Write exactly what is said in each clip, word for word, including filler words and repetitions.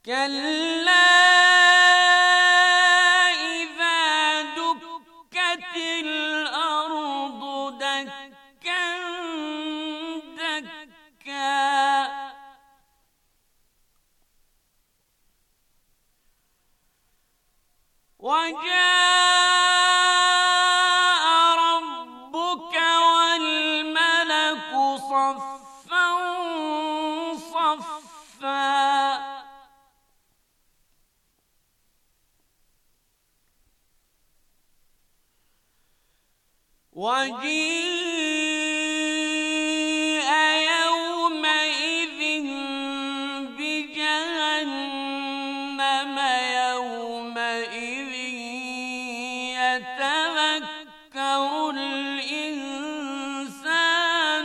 كلا إذا دكت الأرض دكا دكا وجاء ربك والملك صفا صفا وجيء يومئذ بجهنم يومئذ يتذكر الإنسان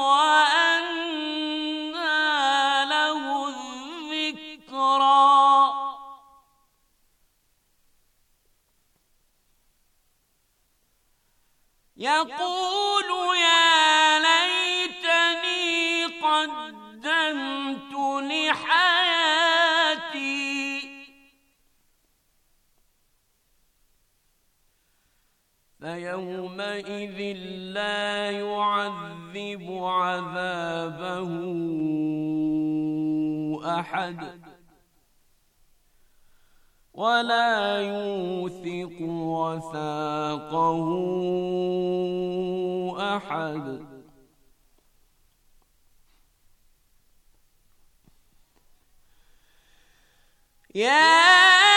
وأنى له الذكرى يقول يا ليتني قدمت لحياتي فيومئذ لا يعذب عذابه أحد ولا يوثق وثاقه أحد يا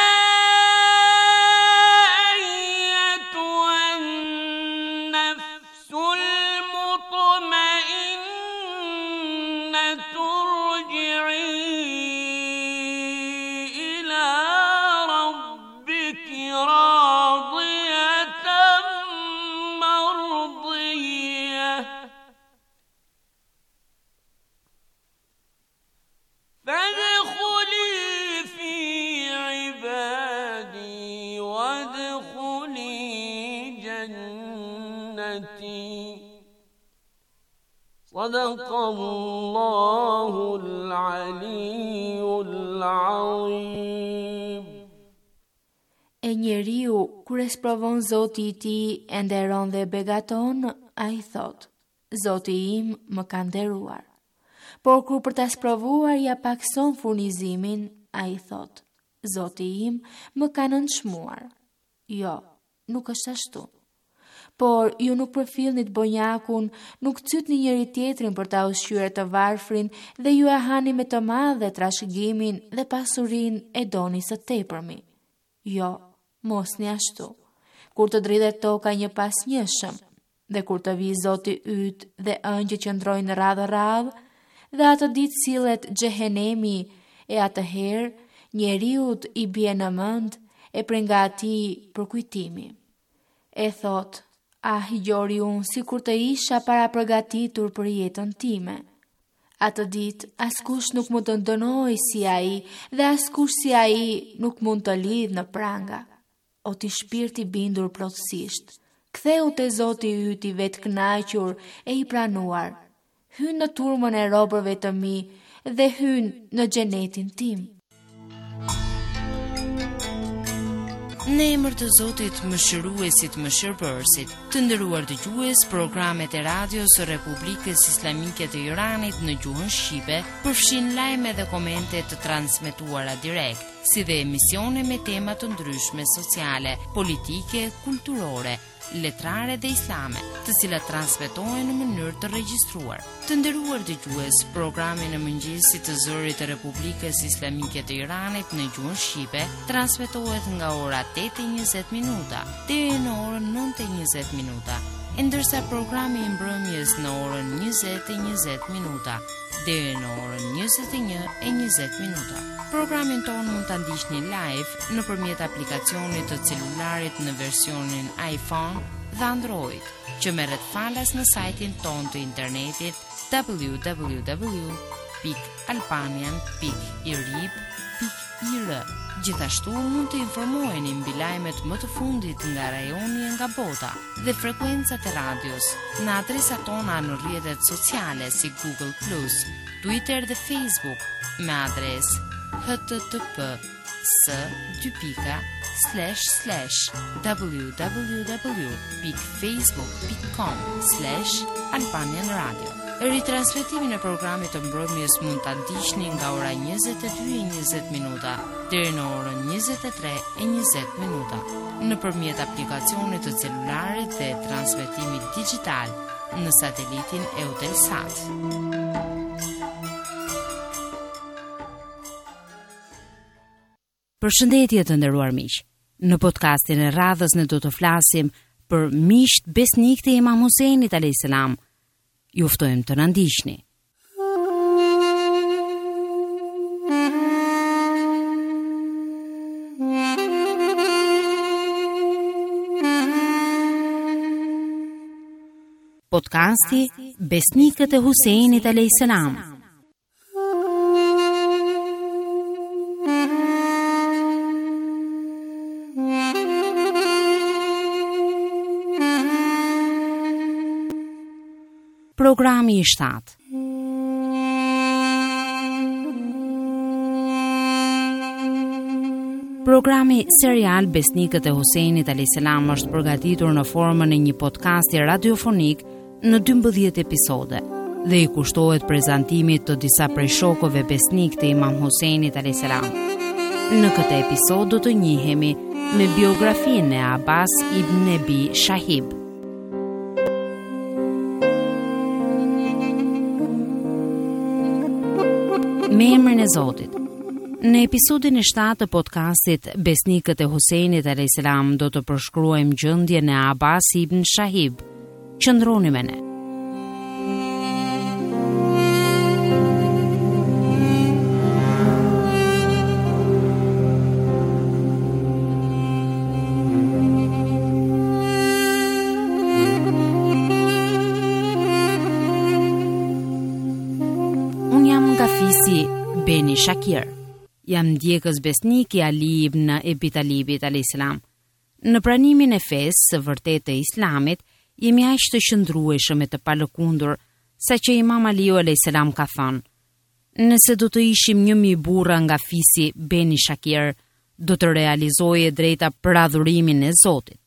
صدق الله العلي العظيم. E njeriu, kur e sprovon Zoti i tij e nderon dhe begaton, ai thot: Zoti im më ka nderuar. Por kur për ta sprovuar ja pakson furnizimin, ai thot: Zoti im më ka nënçmuar. Jo, nuk është ashtu. Por ju nuk përfillni të bonjakun, nuk cytni njëri tjetrin për ta ushqyer të varfrin dhe ju e hani me të madhe trashëgimin dhe pasurinë e doni së tepërmi. Jo, mos një ashtu. Kur të dridhet toka një pas njëshëm, dhe kur të vi Zoti yt dhe ëngjë që ndrojnë radhë radhë, dhe atë ditë sillet xhehenemi, e atëherë njeriut i bie në mend e prej nga atij përkujtimi. E thot: Ah, gjori unë si kur të isha para përgatitur për jetën time. Atë ditë, askush nuk mund të ndënoj si ai, dhe askush si ai nuk mund të lidh në pranga. O ti shpirti bindur plotësisht, ktheu te Zoti yt i vetë kënaqur e i pranuar. Hyn në turmën e robërve të mi dhe hyn në xhenetin tim. Në emër të Zotit Mëshiruesit Mëshirbërësit, të nderuar dëgjues, programet e radios së Republikës Islamike të Iranit në gjuhën shqipe përfshin lajme dhe komente të transmetuara direkt, si dhe emisione me tema të ndryshme sociale, politike, kulturore, letrare dhe islame, të cilat transmetohen në mënyrë të regjistruar. Të nderuar dëgjues, programi në mëngjesit të zërit të Republikës Islamike të Iranit në gjuhën shqipe transmetohet nga ora tetë e njëzet minuta deri në orën nëntë e njëzet minuta, e ndërsa programi i mbrëmjes në orën njëzet e njëzet minuta deri në orën njëzet e një e njëzet minuta. Programin tonë mund të ndiqni live nëpërmjet aplikacionit të celularit në versionin iPhone dhe Android, që merret falas në sajtin tonë të internetit w w w pikë albanian pikë irib pikë i r. Gjithashtu mund të informoheni mbi lajmet më të fundit nga rajoni e nga bota dhe frekuencat e radios në adresat tona në rrjetet sociale si Google plus, Twitter dhe Facebook me adresë http s dy pika slash slash www dot facebook dot com slash albanian radio. Ritransmetimin e programit të mbrëmjes mund ta ndiqni nga ora njëzet e dy e njëzet minuta deri në orën njëzet e tre e njëzet minuta nëpërmjet aplikacionit të celularit dhe transmetimit digjital në satelitin Eutelsat. Përshëndetje të nderuar miq. Në podcastin e radhës ne do të flasim për miqt besnik të Imam Husajnit alayhis salam. Ju ftojmë të na ndiqni. Podcasti Besnikët e Husajnit alayhis salam. Programi i shtatë. Programi serial Besnikët e Husajnit alayhis salam është përgatitur në formën e një podcasti radiofonik në dymbëdhjetë episode dhe i kushtohet prezantimit të disa prej shokëve besnik të Imam Husajnit alayhis salam. Në këtë episod do të njihemi me biografinë e Abbas ibn Nebi Shahib. Me emrin e Zotit. Në episodin e shtatë të podcastit Besnikët e Husajnit alayhis salam do të përshkruajmë gjendjen e Abbas ibn Shahib. Qëndroni me ne. Beni Shakir. Jam ndjekës besnik i Ali ibn Abi Talibit alayhis salam. Në pranimin e fesë së vërtetë të Islamit, jemi aq të qëndrueshëm e të palëkundur, saqë Imam Aliu alayhis salam ka thënë: "Nëse do të ishim një mijë burra nga fisi Beni Shakir, do të realizoje drejta për adhurimin e Zotit."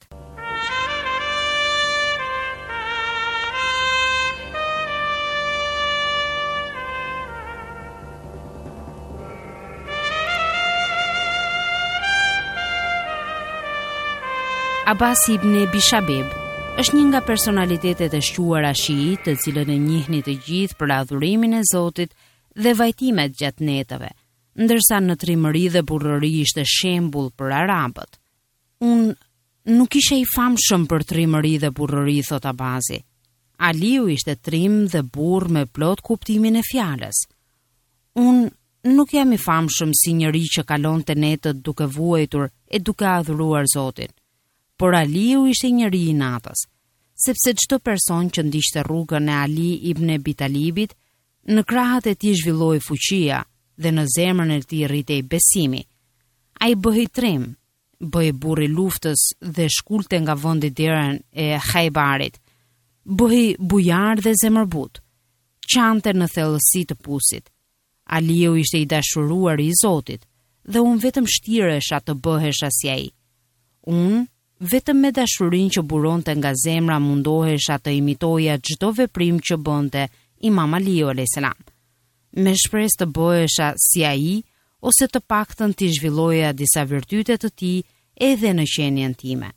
Abbas ibn Abi Shahib është një nga personalitetet e shquara shiit, të cilën e njihni të gjithë për adhurimin e Zotit dhe vajtimet gjatë netëve, ndërsa në trimëri dhe burrëri ishte shembull për arabët. Unë nuk isha i famshëm për trimëri dhe burrëri, thot Abbasi. Aliu ishte trim dhe burr me plot kuptimin e fjalës. Unë nuk jam i famshëm si njëri që kalonte netët duke vuajtur e duke adhuruar Zotin. Por Aliu ishte njëri i natës, sepse çdo person që ndiqte rrugën e Ali ibn Abi Talibit, në krahët e tij zhvilloi fuqia dhe në zemrën e tij rritej besimi. Ai bëhej trim, bëhej burr i luftës dhe shkulte nga vendi derën e Khaybarit. Bëhej bujar dhe zemërbut, qante në thellësi të pusit. Aliu ishte i dashuruar i Zotit dhe unë vetëm shtiresha të bëhesha si ai. Unë vetëm me dashurinë që buronte nga zemra mundohesha të imitoja çdo veprim që bënte Imam Aliu alayhis salam. Me shpresë të bëhesha si ai ose të paktën të zhvilloja disa virtyte të tij edhe në qenien time.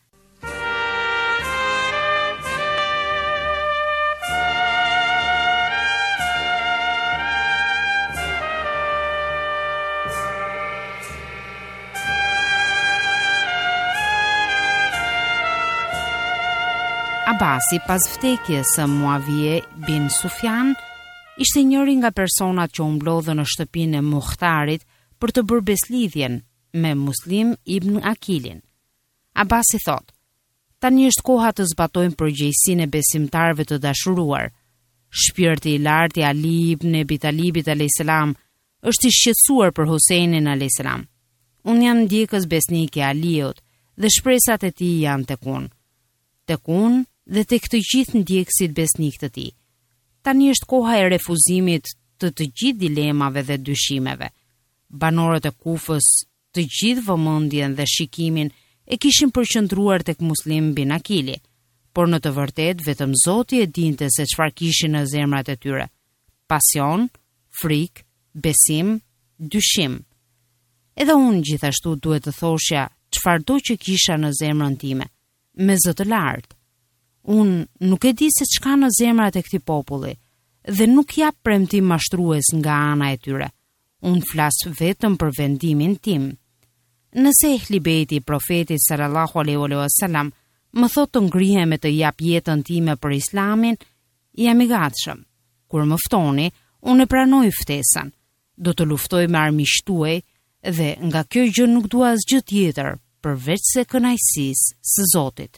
Abasi, pas vdekjes së Muavije bin Sufjan, ishte njëri nga personat që u mblodhën në shtëpinë e Muhtarit për të bërë beslidhjen me Muslim ibn Akilin. Abasi thot: "Tani është koha të zbatojmë përgjegjësinë e besimtarëve të dashuruar. Shpirti i lartë i Ali ibn Abi Talibit alayhis salam është i shqetësuar për Husajnin alayhis salam. Unë jam ndjekës besnik i Aliut dhe shpresat e tij janë tek unë. Tek unë dhe tek të gjithë ndjekësit besnik të tij. Tani është koha e refuzimit të të gjithë dilemave dhe dyshimeve. Banorët e Kufës të gjithë vëmendjen dhe shikimin e kishin përqendruar tek Muslim bin Akili, por në të vërtetë vetëm Zoti e dinte se çfarë kishin në zemrat e tyre: pasion, frikë, besim, dyshim. Edhe unë gjithashtu duhet të thoshja çfarëdo që kisha në zemrën time, me zë të lartë. Unë nuk e di se çka në zemrat e këtij populli dhe nuk jap premtim mashtrues nga ana e tyre. Unë flas vetëm për vendimin tim. Nëse Ehli Bejti i profetit sallallahu alaihi wasallam më thotë të ngrihem e të jap jetën time për Islamin, jam i gatshëm. Kur më ftoni, unë e pranoj ftesën. Do të luftoj me armiqtë tuaj dhe nga kjo gjë nuk dua asgjë tjetër përveç se kënaqësisë së Zotit.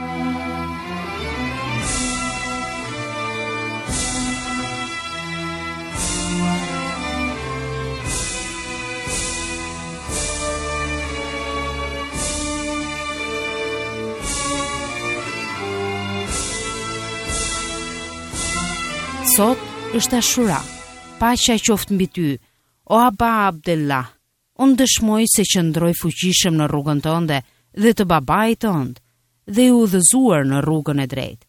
Sot është Ashura, paqja qoftë mbi ty, o Aba Abdullah. Unë dëshmoj se qëndroj fuqishëm në rrugën tënde dhe të babait tënd, dhe i udhëzuar në rrugën e drejtë.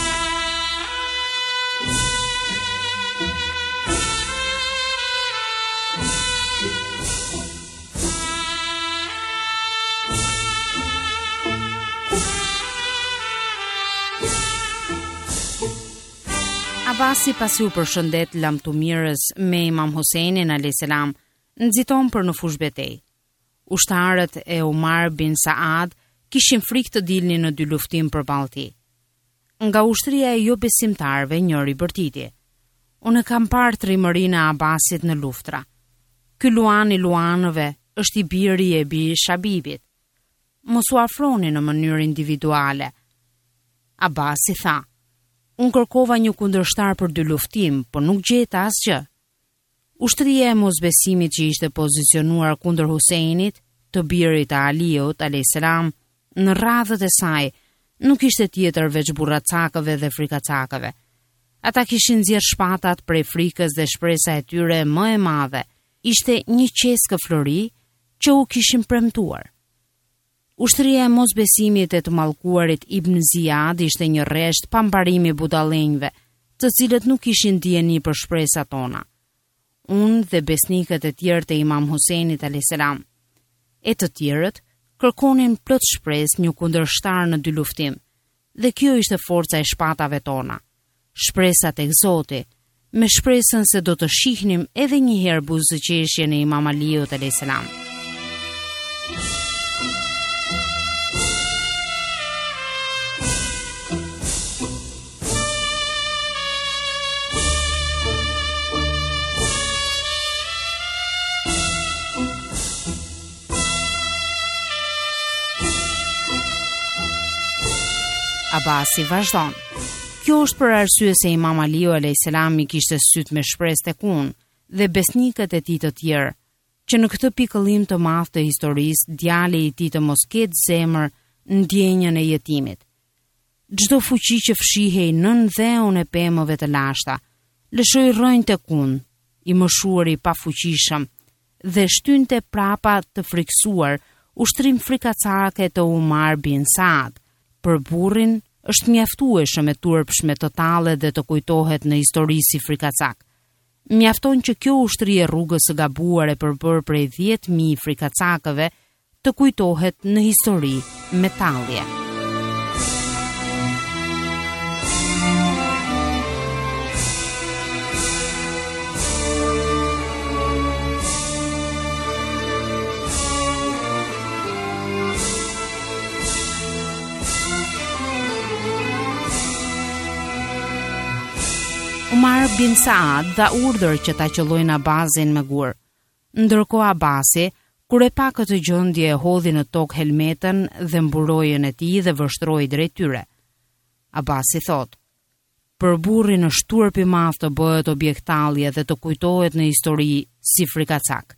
Abasi pasi u përshëndet lamtumirës me Imam Husejnin alayhis salam, nxiton për në fush betej. Ushtarët e Umar bin Saad kishin frikë të dilnin në dy luftim përballë tij. Nga ushtria e jo besimtarëve njëri bërtiti: unë kam parë trimërinë e Abasit në luftra. Ky luan i luanëve është i biri e bi Shabibit. Mos u afroni në mënyrë individuale. Abasi tha: unë kërkova një kundërshtar për dy luftim, por nuk gjeta asgjë. Ushtria e mosbesimit që ishte pozicionuar kundër Husejnit, të birit të Aliut alayhis salam, në radhët e saj, nuk ishte tjetër veç burracakëve dhe frikacakëve. Ata kishin nxjerr shpatat prej frikës dhe shpresa e tyre më e madhe ishte një qeskë flori që u kishin premtuar. Ushtria e mosbesimit e të mallkuarit Ibn Ziyad ishte një rresht pa mbarimi budallenjve, të cilët nuk kishin dieni për shpresat tona. Unë dhe besnikët e tjerë të Imam Husejnit alayhis salam, e të tjerët kërkonin plot shpresë një kundërshtar në dy luftim, dhe kjo ishte forca e shpatave tona. Shpresa tek Zoti, me shpresën se do të shihnim edhe një herë buzëqeshjen e Imam Aliut alayhis salam. Abasi vazhdon: kjo është për arsye se Imam Aliu alayhis salam i kishte syt me shpresë tek unë dhe besnikët e tij të tjerë, që në këtë pikëllim të madh të historisë djali i tij të mos ketë zemër ndjenjën e jetimit. Çdo fuqi që fshihej nën dheun e pemëve të lashta, lëshoi rrojnë tek unë, i moshuari pa fuqishëm, dhe shtynte prapa të friksuar ushtrim frikacake të Umar bin Saad. Për burrin është mjaftueshëm e turpshme totale dhe të kujtohet në histori si frikacak. Mjafton që kjo ushtri e rrugës së gabuar e përbërë prej dhjetë mijë frikacakëve të kujtohet në histori me tallje. Umar bin Saad dha urdhër që ta qellojnë Abasin me gur. Ndërkohë Abasi, kur e pa këtë gjendje, e hodhi në tokë helmetën dhe mburojën e tij dhe vështroi drejt tyre. Abasi thot: për burrin është turp i madh të bëhet objekt tallje dhe të kujtohet në histori si frikacak.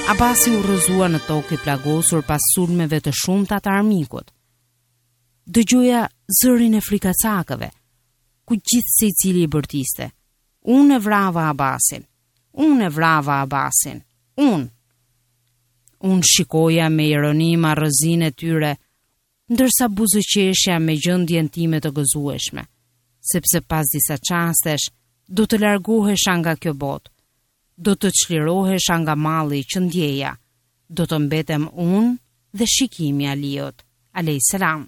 Abasi u rrëzua në tokë i plagosur pas sulmeve të shumta të armikut. Dëgjoja zërin e frikacakëve, ku gjithë se cili i bërtiste. Unë e vrava Abasin, unë e vrava Abasin, unë. Unë shikoja me ironi marrëzinë e tyre, ndërsa buzëqeshja me gjendjen time të gëzueshme, sepse pas disa çastesh do të largohesha nga kjo botë, do të çlirohesha nga malli që ndjeja, do të mbetem unë dhe shikimi i Aliut, alayhis salam.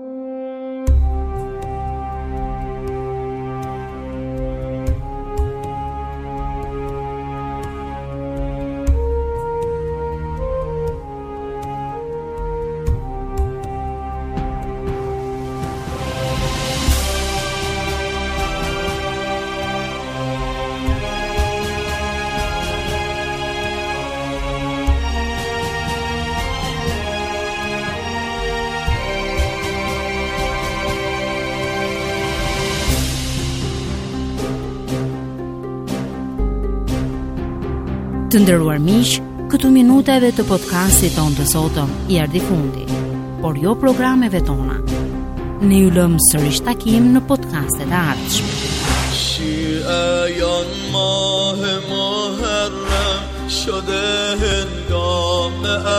Të nderuar miq, këtu minutave të podcastit tonë të sotëm i ardhi fundi, por jo programeve tona. Ne ju lëm sërish takim në podcastet e ardhshme. شیعیان ماه محرم شده هنگام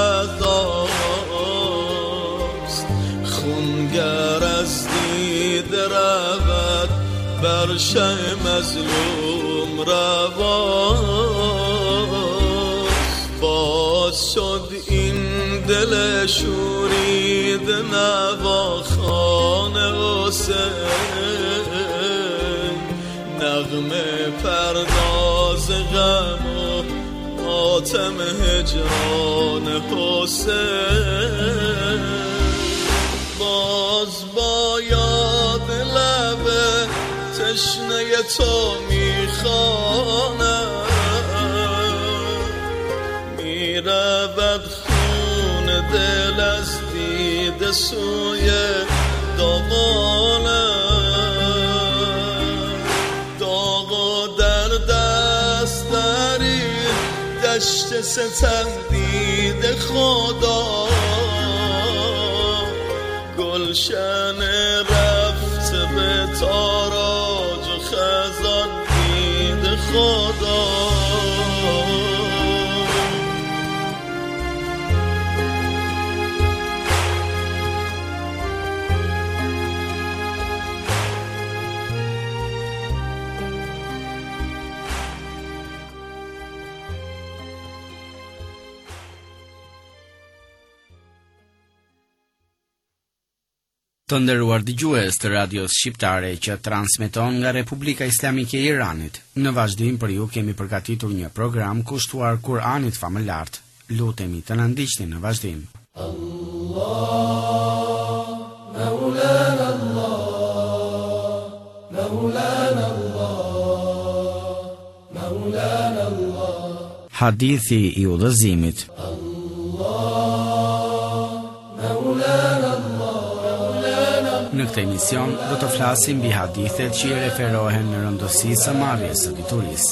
عزاست خونگر از دید رود بر شه مظلوم رواست باز شد این دل شورید نواخوان حسین نغمه پرداز غم و ماتم هجران حسین باز با یاد لب تشنه تو میخوانم میرود خون دل از دید سوی دامانم دشت ستم دید خدا گلشن رفته به تاراج و خزان دید خدا Të nderuar dëgjues të radios shqiptare që transmeton nga Republika Islamike e Iranit, në vazhdim për ju kemi përgatitur një program kushtuar Kur'anit famëlart. Lutemi të na ndiqni në vazhdim. Allah, Maulana Allah, Maulana Allah, Maulana Allah. Hadithi i udhëzimit. Në këtë emision do të flasim mbi hadithet që i referohen në rëndësi së marrjes së diturisë.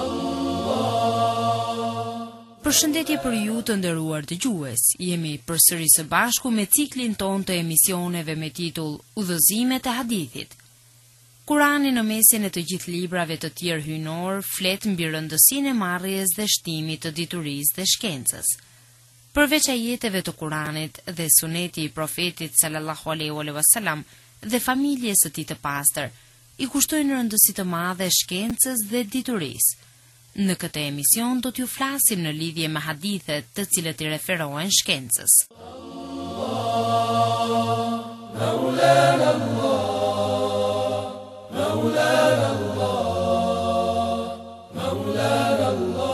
Përshëndetje për ju të nderuar dëgjues. Jemi përsëri së bashku me ciklin ton të emisioneve me titull Udhëzimet e hadithit. Kurani në mesin e të gjithë librave të tjerë hyjnor flet mbi rëndësinë e marrjes dhe shtimit të diturisë dhe shkencës. Përveç ajeteve të Kuranit dhe suneti i profetit sallallahu alaihi wasallam dhe familjes së tij të pastër, i kushtojnë rëndësi të madhe shkencës dhe diturisë. Në këtë emision do t'ju flasim në lidhje me hadithet të cilët i referohen shkencës. Allah, Maulana Allah, Maulana Allah, Maulana Allah.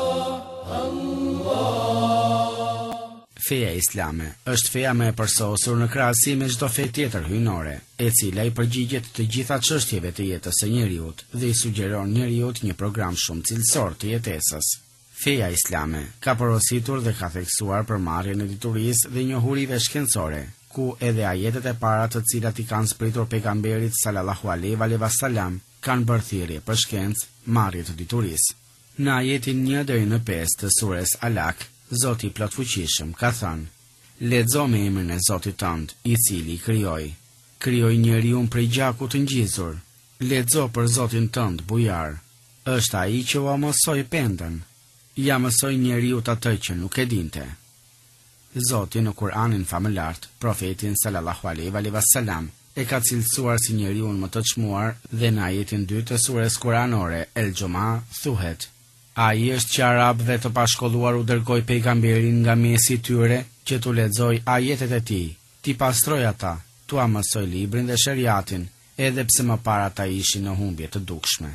Feja islame është feja më e përsosur në krahasim me çdo fe tjetër hyjnore, e cila i përgjigjet të gjitha çështjeve të jetës së njeriut dhe i sugjeron njeriut një program shumë cilësor të jetesës. Feja islame ka porositur dhe ka theksuar përmarrjen e diturisë dhe njohurive shkencore, ku edhe ajetet e para të cilat i kanë spritur pejgamberit sallallahu alaihi wasallam kanë bërë thirrje për shkencë, marrje të diturisë. Në ajetin një deri në pesë të sures Alak, Zoti i plotfuqishëm ka thënë: Lexo me emrin e Zotit tënd, i cili krijoi. Krijoi njeriun prej gjakut të ngjizur. Lexo për Zotin tënd, bujar. Është ai që u mësoi pendën. Ja mësoi njeriu atë që nuk e dinte. Zoti në Kur'anin famëlart, profetin sallallahu alaihi wasallam e ka cilësuar si njeriu më të çmuar dhe në ajetin dytë të surës kuranore El Juma thuhet: Ai është që arabëve të pashkolluar u dërgoi pejgamberin nga mesi i tyre që tu lexoj ajetet e tij, ti pastroj ata, tu mësoj librin dhe shariatin, edhe pse më para ata ishin në humbje të dukshme.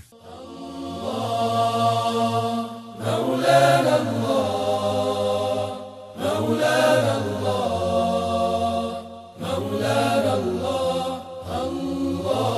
مولانا الله مولانا الله مولانا الله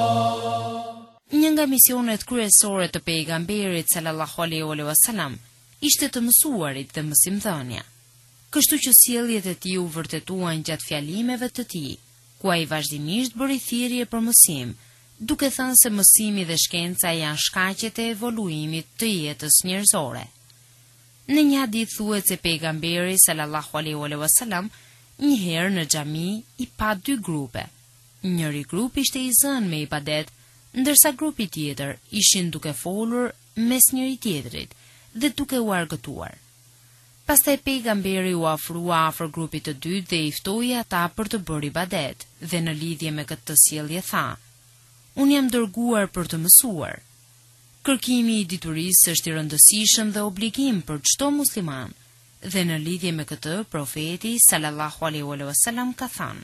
Një nga misionet kryesore të pejgamberit sallallahu alaihi wasallam ishte të mësuarit dhe mësimdhënia. Kështu që sjelljet e tij u vërtetuan gjatë fjalimeve të tij, ku ai vazhdimisht bëri thirrje për mësim, duke thënë se mësimi dhe shkenca janë shkaqet e evoluimit të jetës njerëzore. Në një hadith thuhet se pejgamberi sallallahu alaihi wasallam një herë në xhami i pa dy grupe. Njëri grup ishte i zënë me ibadet, ndërsa grupi tjetër ishin duke folur mes njëri tjetrit dhe duke u argëtuar. Pastaj pejgamberi u afrua afër grupit të dytë dhe i ftoi ata për të bërë ibadet, dhe në lidhje me këtë sjellje tha: Unë jam dërguar për të mësuar. Kërkimi i diturisë është i rëndësishëm dhe obligim për çdo musliman, dhe në lidhje me këtë profeti sallallahu alaihi wasallam ka thënë: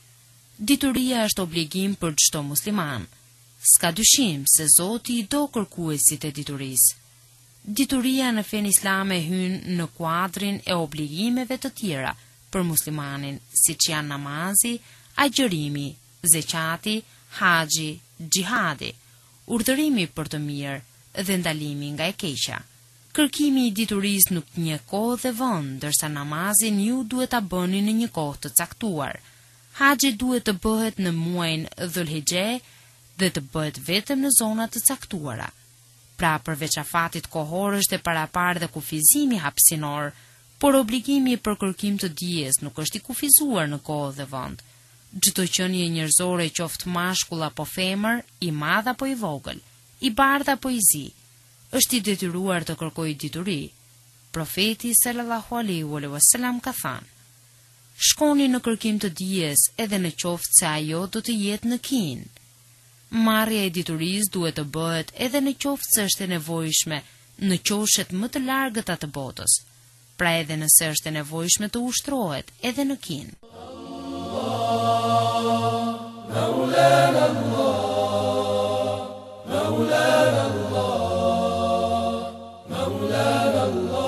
Dituria është obligim për çdo musliman. S'ka dyshim se Zoti i do kërkuesit e diturisë. Dituria në fen islame hyn në kuadrin e obligimeve të tjera për muslimanin, siç janë namazi, agjërimi, zeqati, haxhi, xhihadi, urdhërimi për të mirë dhe ndalimi nga e keqja. Kërkimi i diturisë nuk një kohë dhe vend, ndërsa namazin ju duhet ta bëni në një kohë të caktuar. Haxhi duhet të bëhet në muajin Dhulhijhe dhe të bëhet vetëm në zona të caktuara. Pra përveç afatit kohor është e paraparë dhe kufizimi hapësinor, por obligimi për kërkim të dijes nuk është i kufizuar në kohë dhe vend. Çdo qenie njerëzore, qoftë mashkull apo femër, i madh apo i vogël, i bardh apo i zi, është i detyruar të kërkojë dituri. Profeti sallallahu alaihi wasallam ka thënë: Shkoni në kërkim të dijes, edhe në qoftë se ajo do të jetë në kin. Marrja e diturisë duhet të bëhet edhe në qoftë se është e nevojshme në qoshet më të largëta të botës, pra edhe nëse është e nevojshme të ushtrohet edhe në kin. مولانا الله مولانا الله مولانا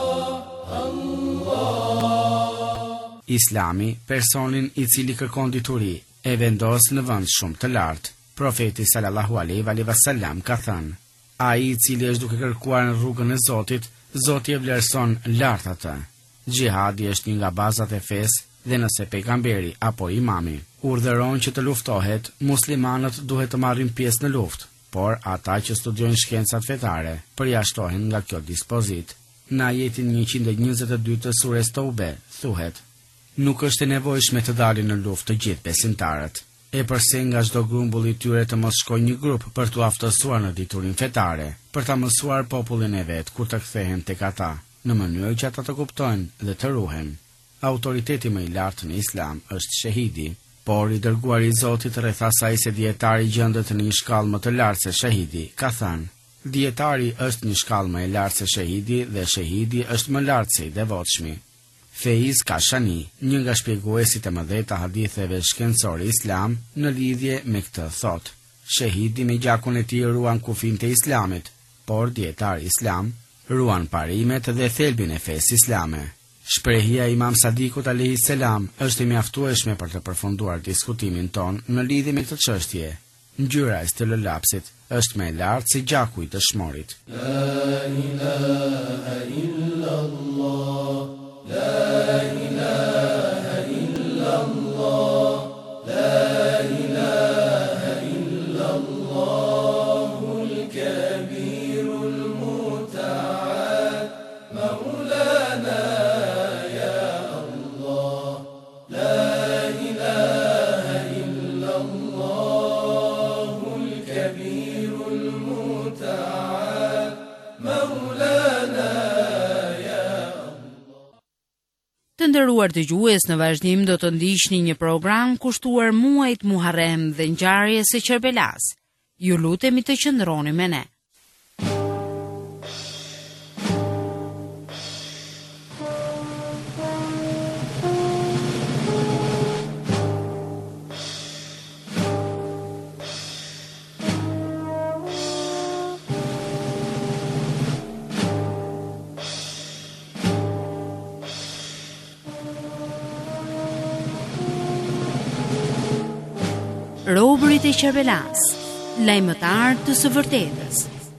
الله Islami, personin i cili kërkon dituri, e vendos në vend shumë të lartë. Profeti sallallahu alaihi wasallam ka thënë: Ai i cili është duke kërkuar në rrugën e Zotit, Zoti e vlerëson lart atë. Xhihadi është një nga bazat e fesë, dhe nëse pejgamberi apo imami urdhëron që të luftohet, muslimanët duhet të marrin pjesë në luftë, por ata që studiojnë shkencat fetare përjashtohen nga kjo dispozitë. Në ajetin njëqind e njëzet e dy të surës Tobe thuhet: Nuk është e nevojshme të dalin në luftë të gjithë besimtarët, e përse nga çdo grumbull i tyre të mos shkojë një grup për t'u aftësuar në diturin fetare, për ta mësuar popullin e vet kur të kthehen tek ata, në mënyrë që ata të kuptojnë dhe të ruhen. Autoriteti më i lartë në Islam është shahidi, por i dërguari i Zotit rreth asaj se dietari gjendet në një shkallë më të lartë se shahidi, ka thënë: Dietari është një shkallë më e lartë se shahidi dhe shahidi është më lartë se i devotshmi. Feiz Kashani, një nga shpjeguesit e mëdhenj të haditheve shkencore islam, në lidhje me këtë thot: Shahidi me gjakun e tij ruan kufijtë e Islamit, por dietari islam ruan parimet dhe thelbin e fesë islame. Shprehja e Imam Sadikut alayhi salam është e mjaftueshme për të përfunduar diskutimin ton në lidhje me këtë çështje. Ngjyra e stilolapsit është më e lartë se gjaku i dëshmorit. La ilaha illallah La ilaha illallah La ilaha illallahul kabirul muta'al Maulana nderuar dëgjues, në vazhdim do të ndiqni një program kushtuar muajit Muharrem dhe ngjarjes së Kerbelas. Ju lutemi të qëndroni me ne. Robërit e Kerbelas, lajmëtar të së vërtetës.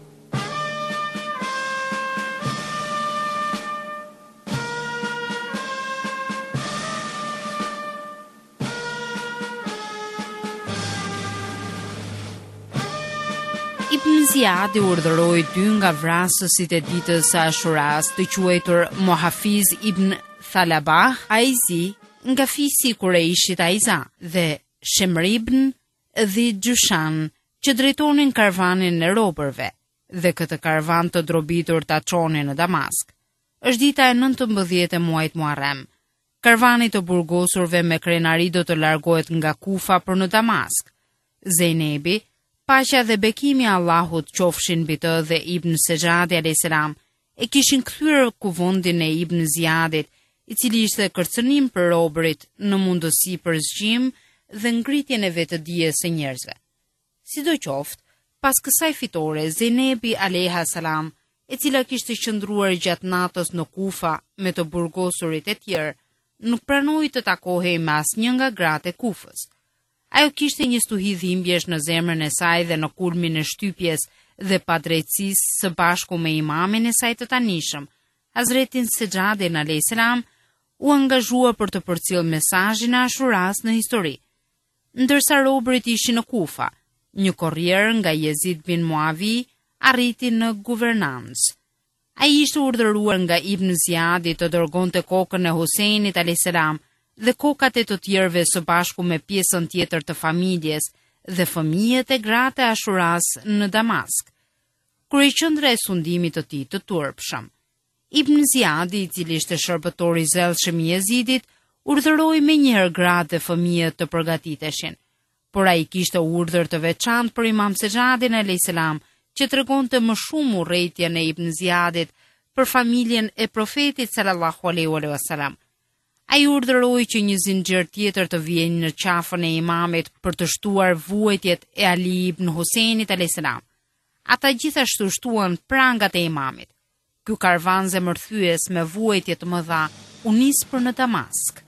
Ibn Ziyad urdhëroi dy nga vrasësit e ditës së Ashuras, të quajtur Muhafiz ibn Thalabah Aizi, nga fisi i Kurejshit Aiza, dhe Shemr ibn dhe Gjushan, që drejtonin karvanin e robërve, dhe këtë karvan të drobitur ta çonin në Damask. Është dita e nëntëmbëdhjetë e muajit Muharrem. Karvani të burgosurve me krenari do të largohet nga Kufa për në Damask. Zejnebi, paqja dhe bekimi i Allahut qofshin mbi të dhe Ibn Sejadi alayhis salam, e kishin kthyer kuvendin e Ibn Ziyadit, i cili ishte kërcënim për robërit në mundësi për zgjim dhe ngritjen e vetëdijes së njerëzve. Sidoqoftë, pas kësaj fitore, Zenebi alayha salam, e cila kishte qëndruar gjatë natës në Kufa me të burgosurit e tjerë, nuk pranoi të takohej me asnjë nga gratë e Kufës. Ajo kishte një stuhi dhimbjesh në zemrën e saj dhe në kulmin e shtypjes dhe padrejtësisë së bashku me imamin e saj të tanishëm, Hazretin Sejadin alayhis salam, u angazhua për të përcjellë mesazhin e Ashuras në histori. Ndërsa robërit ishin në Kufa, një korrier nga Jezid bin Muavi arriti në guvernancë. Ai ishte urdhëruar nga Ibn Ziyadi të dërgonte kokën e Huseinit alayhis salam dhe kokat e të tjerëve së bashku me pjesën tjetër të familjes dhe fëmijët e gratë e Ashuras në Damask. Kryeqendra e sundimit të tij të turpshëm. Ibn Ziyadi, i cili ishte shërbëtor i zellshëm i Jezidit, urdhëroi menjëherë gratë dhe fëmijët të përgatiteshin, por ai kishte urdhër të veçantë për Imam Sejadin alayhis salam, që tregonte më shumë urrëtitjen e Ibn Ziyadit për familjen e profetit sallallahu alaihi wasallam. Ai urdhëroi që një zinxhir tjetër të vijë në qafën e imamit për të shtuar vuajtjet e Ali ibn Huseinit alayhis salam. Ata gjithashtu shtuan prangat e imamit. Ky karvan zemërthyes me vuajtje të mëdha u nis për në Damask.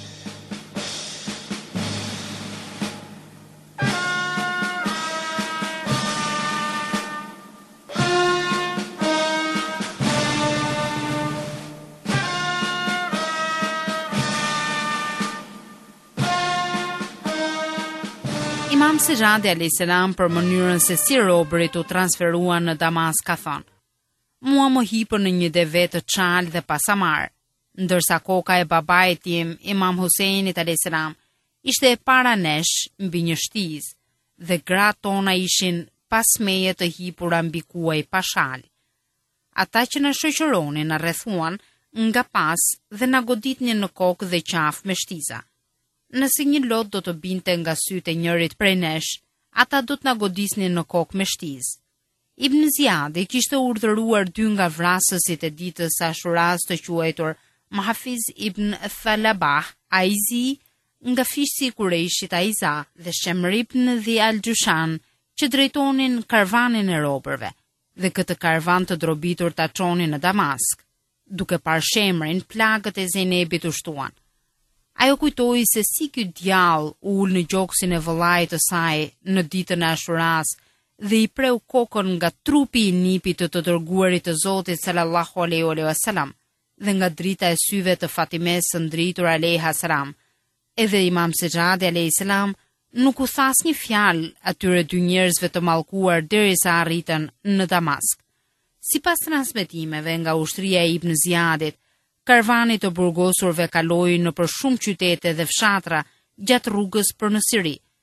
Imam Sejadi alayhis salam për mënyrën se si robërit u transferuan në Damask ka thënë: "Mua më hipën në një deve të çal dhe pasamar, ndërsa koka e babait tim, Imam Huseinit alayhis salam, ishte e para nesh mbi një shtizë, dhe gratë tona ishin pas meje të hipura mbi kuaj pa shal. Ata që na shoqëronin na rrethuan nga pas dhe na goditnin në kokë dhe qafë me shtiza. Nëse një lot do të binte nga sytë e njërit prej nesh, ata do të na godisnin në kokë me shtizë. Ibn Ziyadi kishte urdhëruar dy nga vrasësit e ditës së Ashuras të quajtur Muhafiz ibn Thalabah Aizi, nga fisi i Kurejshit Aiza, dhe Shemr ibn dhe Al-Gjushan, që drejtonin karvanin e robërve, dhe këtë karvan të drobitur ta çonin në Damask. Duke parë Shemrin, plagët e Zenebit u shtuan. Ajo kujtoi se si ky djallë ul në gjoksin e vëllait të saj në ditën e Ashuras dhe i preu kokën nga trupi i nipit të të dërguarit të Zotit sallallahu alaihi wasallam dhe nga drita e syve të Fatimes së ndritur alayha salam. Edhe Imam Sejadi alayhis salam nuk u tha asnjë fjalë atyre dy njerëzve të mallkuar derisa arritën në Damask. Sipas transmetimeve nga ushtria e Ibn Ziyadit, karvani të burgosurve kaloi në për shumë qytete dhe fshatra gjatë rrugës për në Siri.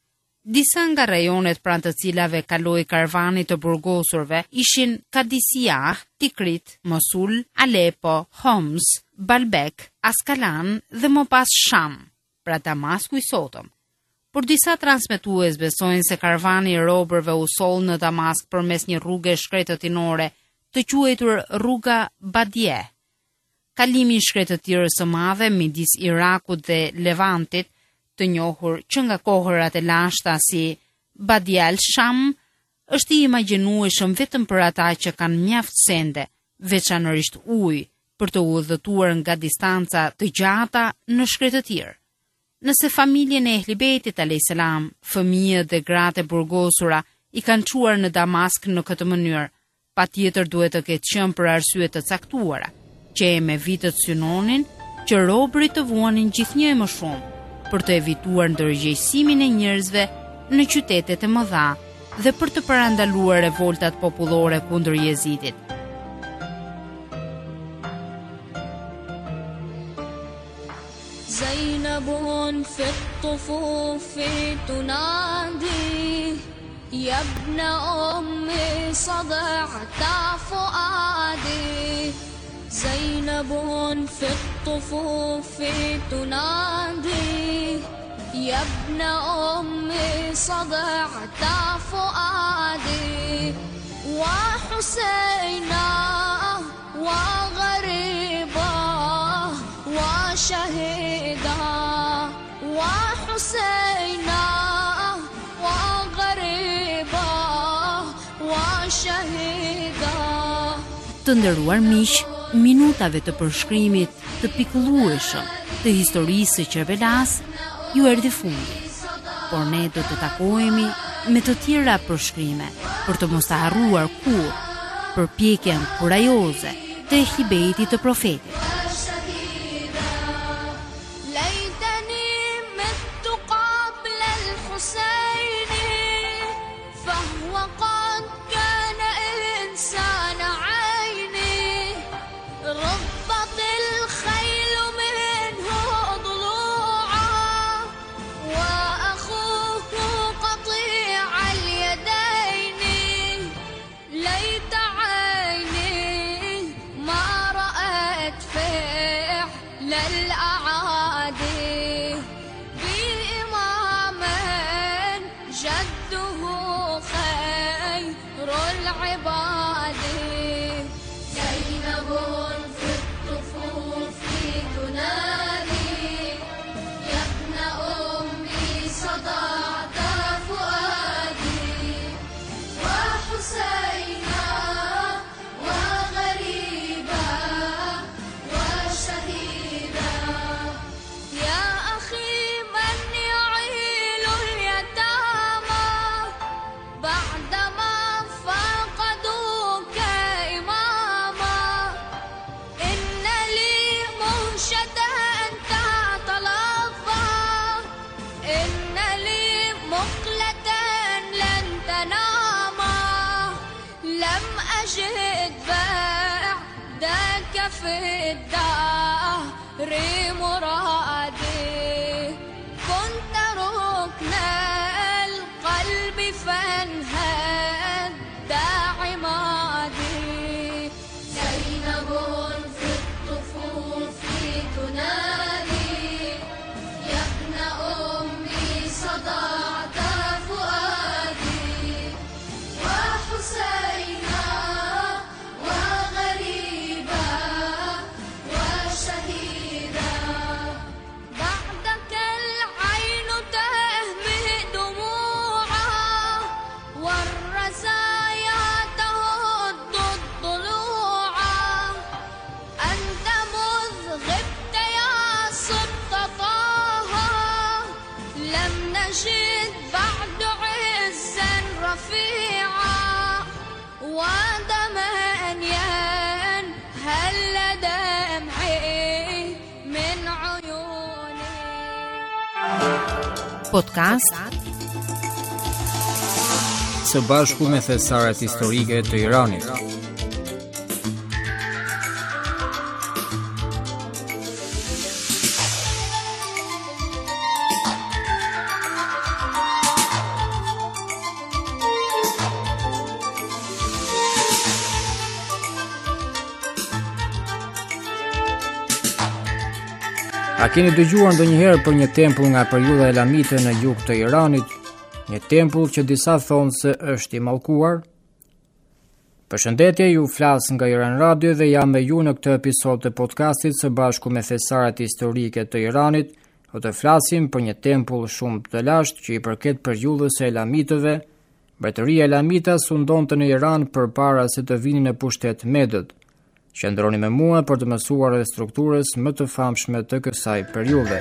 Disa nga rajonet pranë të cilave kaloi karvani të burgosurve ishin Kadisiyah, Tikrit, Mosul, Alepo, Homs, Baalbek, Askalan dhe më pas Sham, pra Damasku i sotëm. Por disa transmetues besojnë se karvani i robërve u soll në Damask përmes një rruge shkretëtinore të quajtur rruga Badie. Kalimi i shkretëtirës së madhe midis Irakut dhe Levantit, të njohur që nga kohërat e lashta si Badie al-Sham, është i imagjinueshëm vetëm për ata që kanë mjaft sende, veçanërisht ujë, për të udhëtuar nga distanca të gjata në shkretëtir. Nëse familjen e Ehli Bejtit alayhis salam, fëmijët dhe gratë e burgosura i kanë çuar në Damask në këtë mënyrë, patjetër duhet të ketë qenë për arsye të caktuara, që e me vitet synonin që robërit të vuanin gjithnjë më shumë, për të evituar ndërgjegjësimin e njerëzve në qytetet e mëdha dhe për të parandaluar revoltat popullore kundër Jezidit. زينب في الطفوف تنادي يا ابن أمي صدعت فؤادي زينب في الطفوف تنادي يا ابن أمي صدعت فؤادي وحسينا وغريبا وشهيدا وحسينا وغريبا وشهيدا. Të nderuar miq, minutave të përshkrimit të pikëllueshëm të historisë së Qerbelas ju erdhi fundi. Por ne do të takohemi me të tjera përshkrime për të mos të harruar kur përpjekjen kurajoze të Ehli Bejtit të Profetit. Podcast së bashku me thesaret historike të Iranit. A keni dëgjuar ndonjëherë për një tempull nga periudha elamite në jug të Iranit, një tempull që disa thonë se është i mallkuar? Përshëndetje, ju flas nga Iran Radio dhe jam me ju në këtë episod të podcastit së bashku me thesaret historike të Iranit. Do të flasim për një tempull shumë të lashtë që i përket periudhës së elamitëve. Mbretëria elamita sundonte në Iran përpara se të vinin në pushtet Medët. Qëndroni me mua për të mësuar edhe strukturës më të famshme të kësaj periudhe.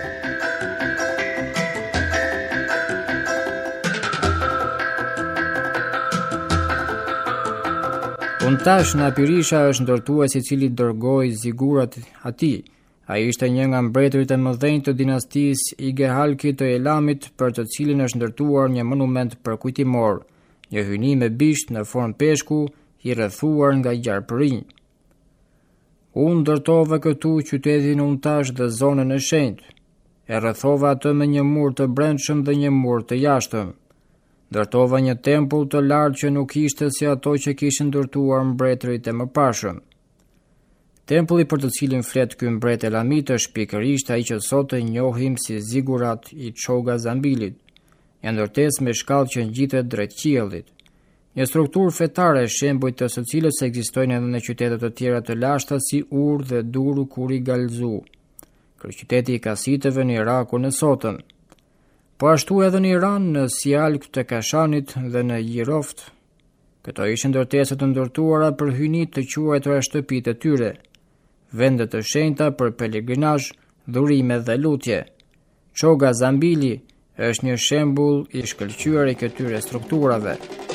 Untash Napirisha është ndërtues i cili dërgoi zigurat atij. Ai ishte një nga mbretërit e mëdhenj të dinastisë Igehalkit të Elamit, për të cilin është ndërtuar një monument përkujtimor, një hyni me bisht në formë peshku i rrethuar nga gjarpërinj. Unë ndërtova këtu qytetin Untash dhe zonën e shenjtë. E rrethova atë me një mur të brendshëm dhe një mur të jashtëm. Ndërtova një tempull të lartë që nuk ishte si ato që kishin ndërtuar mbretërit e mëparshëm. Tempulli për të cilin flet ky mbret elamit është pikërisht ai që sot e njohim si zigurat i Çoga Zambilit, një ndërtesë me shkallë që ngjitet drejt qiellit. Një strukturë fetare shembull të së cilës ekzistojnë edhe në qytete të tjera të lashta si Ur dhe Duru Kuri Galzu, kryeqyteti i Kasitëve në Irakun e sotëm. Po ashtu edhe në Iran, në Sialk të Kashanit dhe në Jiroft. Këto ishin ndërtesa të ndërtuara për hyjni të quajtura shtëpitë e tyre, vende të shenjta për pelegrinazh, dhurime dhe lutje. Çoga Zambili është një shembull i shkëlqyer i këtyre strukturave.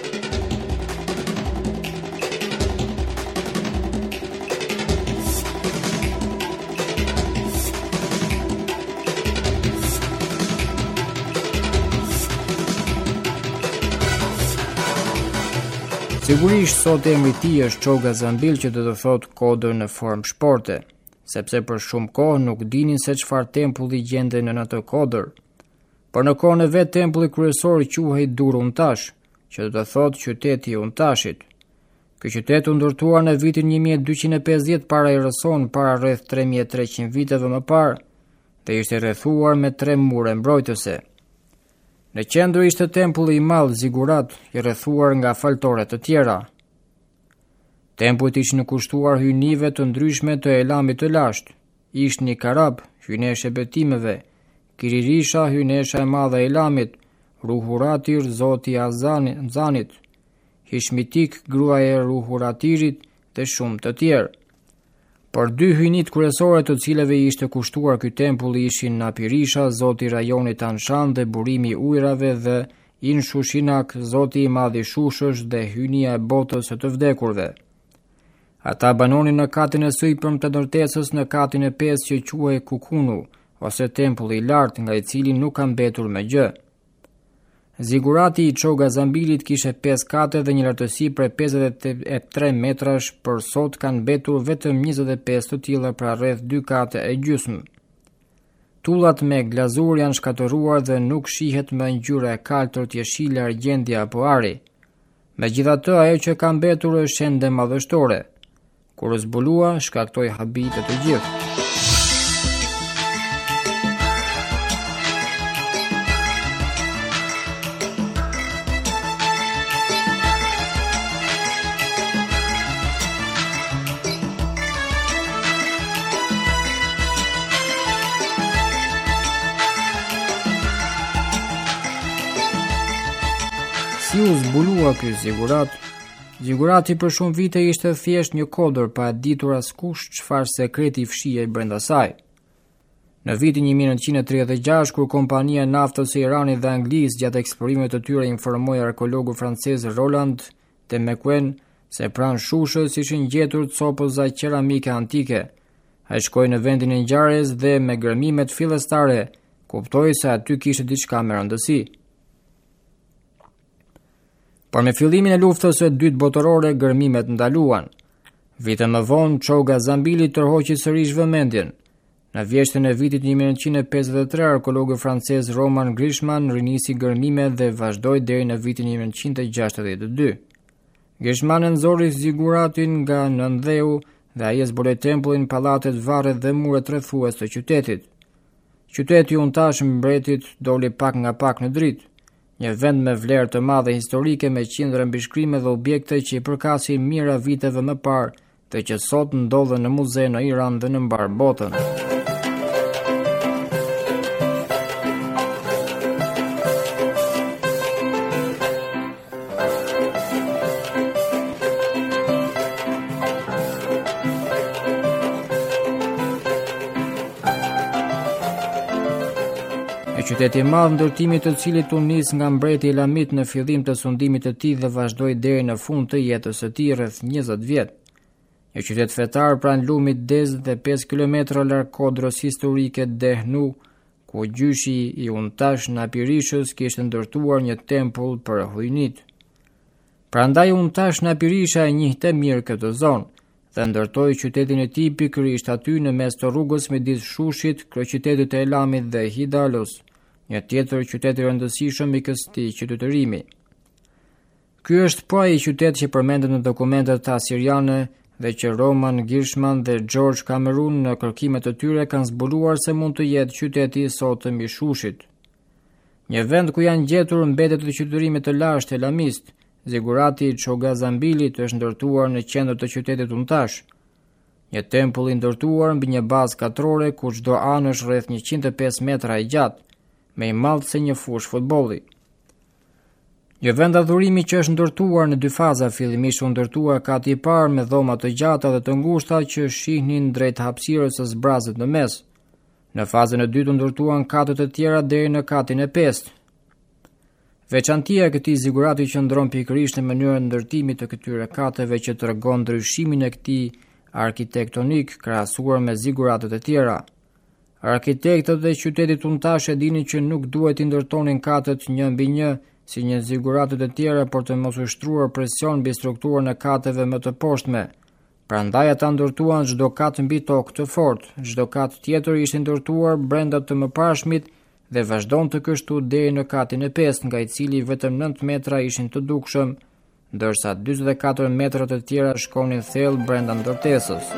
Sigurisht sot emri i tij është Çoga Zambil, që do të thotë kodër në formë shporte, sepse për shumë kohë nuk dinin se çfarë tempulli gjendej në atë kodër. Por në kohën e vet tempulli kryesor quhej Dur Untash, që do të thotë qyteti i Untashit. Ky qytet u ndërtuar në vitin një mijë e dyqind e pesëdhjetë para Erëson, para rreth tre mijë e treqind viteve më parë, dhe ishte rrethuar me tre mure mbrojtëse. Në qendër ishte tempulli i madh zigurat, i rrethuar nga faltore të tjera. Tempullit ishin kushtuar hyjnive të ndryshme të Elamit të lashtë. Ishni Karab, hyjneshe betimeve, Kiririsha, hyjnesha e madhe e Elamit, Ruhuratir, zoti i Azanit, Hishmitik, gruaja e Ruhuratirit dhe shumë të tjerë. Por dy hyjnit kryesore të cilëve i ishte kushtuar ky tempull ishin Napirisha, zoti i rajonit Anshan dhe burimi i ujrave, dhe Inshushinak, zoti i madh i shushësh dhe hyjnia e botës së të vdekurve. Ata banonin në katin e sipërm të ndërtesës, në katin e pesë që quhej Kukunu, ose tempulli i lartë, nga i cili nuk ka mbetur me gjë. Zigurati i Çoga Zambilit kishte pesë kate dhe një lartësi prej pesëdhjetë e tre metrash, për sot kanë mbetur vetëm njëzet e pesë të tilla, pra rreth dy kate e gjysmë. Tullat me glazur janë shkatëruar dhe nuk shihet më ngjyra e kaltërt, jeshile, argjendi apo ari. Megjithatë, ajo që ka mbetur është ende madhështore. Kur u zbulua, shkaktoi habi të të gjithë. Si u zbulua ky zigurat? Zigurati për shumë vite ishte thjesht një kodër, pa e ditur askush çfarë sekreti fshihej brenda saj. Në vitin një mijë e nëntëqind e tridhjetë e gjashtë, kur kompania e naftës e Iranit dhe Anglisë gjatë eksplorimeve të tyre informoi arkeologu francez Roland de Mequen se pranë Shushës ishin gjetur copoza qeramike antike. Ai shkoi në vendin e ngjarjes dhe me gërmimet fillestare kuptoi se aty kishte diçka me rëndësi. Por me fillimin e luftës së dytë botërore, gërmimet ndaluan. Vite më vonë, Çoga Zambili tërhoqi sërish vëmendjen. Në vjeshtën e vitit një mijë e nëntëqind e pesëdhjetë e tre, arkeologu francez Roman Grishman rinisi gërmimet dhe vazhdoi deri në vitin një mijë e nëntëqind e gjashtëdhjetë e dy. Grishman nxorri ziguratin nga nëndheu dhe ai zbuloi tempullin, pallatet, varret dhe muret rrethues të qytetit. qyteti u ntash mbretit doli pak nga pak në dritë, një vend me vlerë të madhe historike me qindra mbishkrime dhe objekte që i përkasin mira viteve më parë dhe që sot ndodhen në muze në Iran dhe në mbar botën. Qyteti i madh ndërtimi të cilit u nis nga mbreti Elamit në fillim të sundimit të tij dhe vazhdoi deri në fund të jetës së tij rreth njëzet vjet. Një qytet fetar pranë lumit Dez dhe pesë kilometra larg kodrës historike Dehnu, ku gjyshi i Untash Napirishës kishte ndërtuar një tempull për hujnit. Prandaj Untash Napirisha e njihte mirë këtë zonë dhe ndërtoi qytetin e tij pikërisht aty në mes të rrugës midis Shushit, kryeqytetit të Elamit dhe Hidalos, një tjetër qytet i rëndësishëm i këtij qytetërimi. Ky është po ai qytet që përmendet në dokumentet asiriane dhe që Roman Girshman dhe George Cameron në kërkimet e tyre kanë zbuluar se mund të jetë qyteti i sotëm i Shushit. Një vend ku janë gjetur mbetet të qytetërimit të lashtë elamist, zigurati i Çogazambilit është ndërtuar në qendër të qytetit Untash. Një tempull i ndërtuar mbi një bazë katrore ku çdo anë është rreth njëqind e pesë metra i gjatë, me i madh se një fush futbolli. Një vend adhurimi që është ndërtuar në dy faza, fillimisht u ndërtua kati i parë me dhoma të gjata dhe të ngushta që shihnin drejt hapësirës së zbrazët në mes. Në fazën e dytë u ndërtuan katët e tjera deri në katin e pestë. Veçantia e këtij zigurati qëndron pikërisht në mënyrën e ndërtimit të këtyre kateve që tregon ndryshimin e këtij arkitektonik krahasuar me ziguratet e tjera. Arkitektët e qytetit Untash e dinin që nuk duhet i ndërtonin katët një mbi një si një ziguratet e tjera por të mos ushtruar presion mbi strukturën e kateve më të poshtme. Prandaj ata ndërtuan çdo kat mbi tokë të fortë, çdo kat tjetër ishte ndërtuar brenda të mëparshmit dhe vazhdon të kështu deri në katin e pestë, nga i cili vetëm nëntë metra ishin të dukshëm, ndërsa dyzet e katër metrat e tjera shkonin thellë brenda ndërtesës.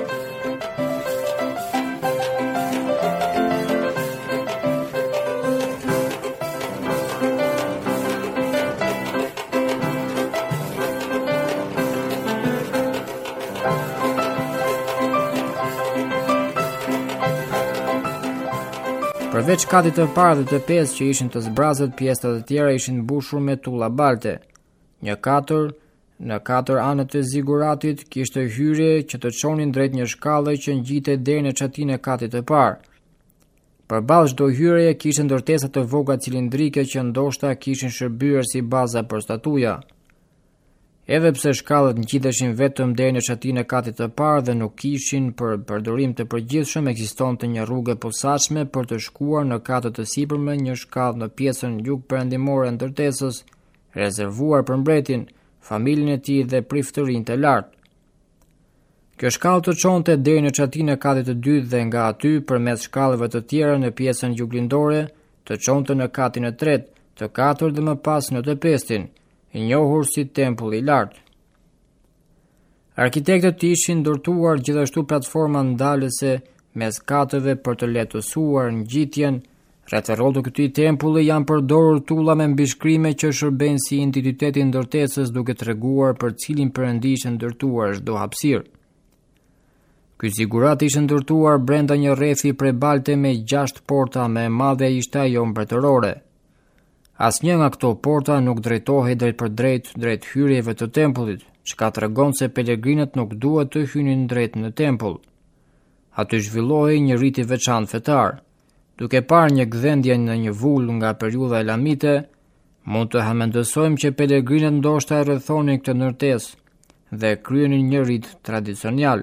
Përveç katit të parë dhe të pesë që ishin të zbrazët, pjesët e tjera ishin mbushur me tulla balte. Një katër, në katër anët e ziguratit kishte hyrje që të çonin drejt një shkalle që ngjitej deri në çatinë e katit të parë. Përballë çdo hyrje kishte ndërtesa të vogla cilindrike që ndoshta kishin shërbyer si baza për statuja. Edhe pse shkallët ngjiteshin vetëm deri në çatinë e katit të parë dhe nuk kishin për përdorim të përgjithshëm, ekzistonte një rrugë e posaçme për të shkuar në katët të sipërme, një shkallë në pjesën jugperëndimore e ndërtesës, rezervuar për mbretin, familjen e tij dhe priftërinë të lartë. Kjo shkallë të çonte deri në çatinë e katit të dytë dhe nga aty përmes shkallëve të tjera në pjesën juglindore të çonte në katin e tretë, të katërt dhe më pas në të pestin, i njohur si tempulli i lartë. Arkitektët ishin ndërtuar gjithashtu platforma ndalëse mes katëve për të lehtësuar ngjitjen. Rreth rrotë të këtij tempulli janë përdorur tulla me mbishkrime që shërbejnë si entiteti i ndërtesës, duke treguar për cilin perëndi ishte ndërtuar çdo hapësirë. Ky zigurat ishte ndërtuar brenda një rrethi prej balte me gjashtë porta, më e madhe ishte ajo mbretërore. Asnjë nga këto porta nuk drejtohej drejt për drejt drejt hyrjeve të tempullit, çka tregon se pelegrinët nuk duhet të hynin drejt në tempull. Aty zhvillohej një rit i veçantë fetar. Duke parë një gdhendje në një vull nga periudha elamite, mund të hamendësojmë që pelegrinët ndoshta e rrethonin këtë ndërtesë dhe kryenin një rit tradicional.